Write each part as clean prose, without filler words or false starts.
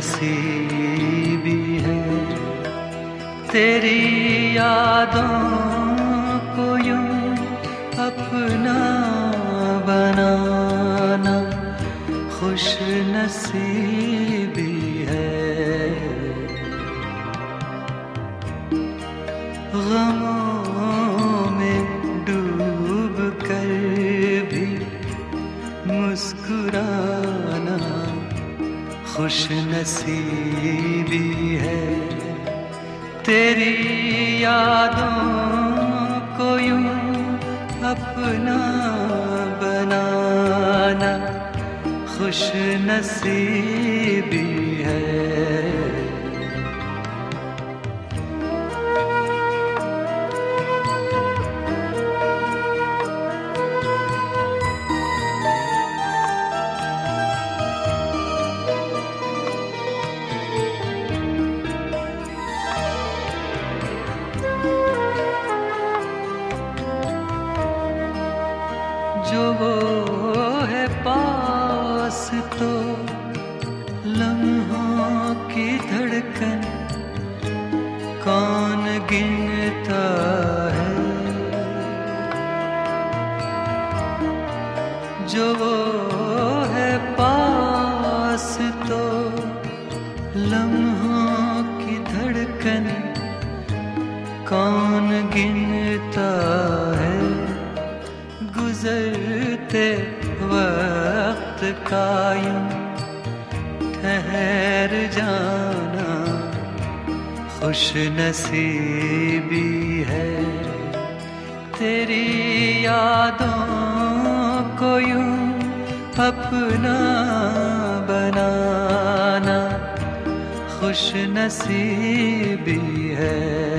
नसीबी है। तेरी यादों को यूं अपना बनाना खुश नसीबी है। गमों में डूब कर भी मुस्कुराना खुश नसीबी है। तेरी यादों को यूं अपना बनाना खुश नसीबी है। जो वो है पास तो लम्हों की धड़कन कौन गिनता है। जो वो है पास तो लम्हों की धड़कन कौन गिनता है। गुजरते वक्त का यूं ठहर जाना खुश नसीबी है। तेरी यादों को यूं अपना बनाना खुश नसीबी है।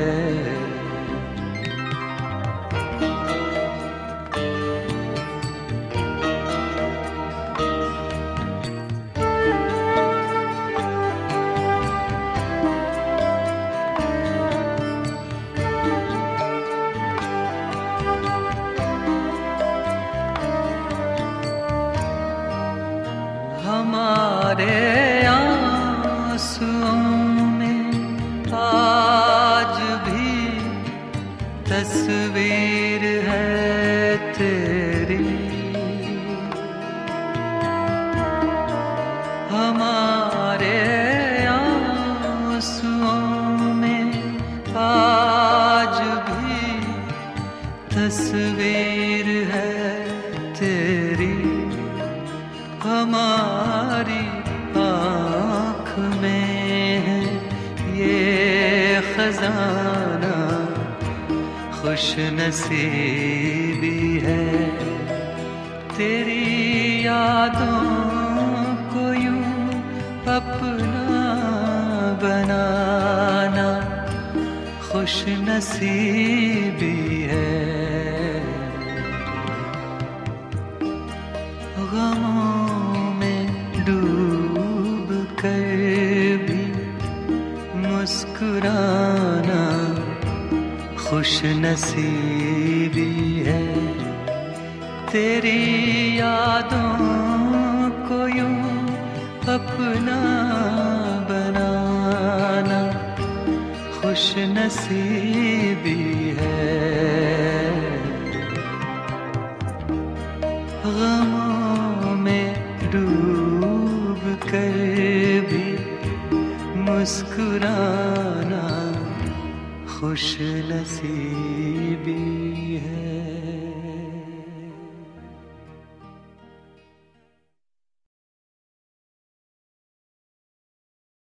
हमारे आंसुओं में आज भी तस्वीर है तेरी। हमारे आंसुओं में आज भी तस्वीर है तेरी। हमारी आँख में है ये खजाना खुश नसीबी है। तेरी यादों को यूं अपना बनाना खुश नसीबी है। गमों में डूब कर भी मुस्कुराना खुश नसीबी है। तेरी यादों को यूं अपना बनाना खुश नसीबी है। गमों में डूब कर भी मुस्कुराना खुश नसीबी है।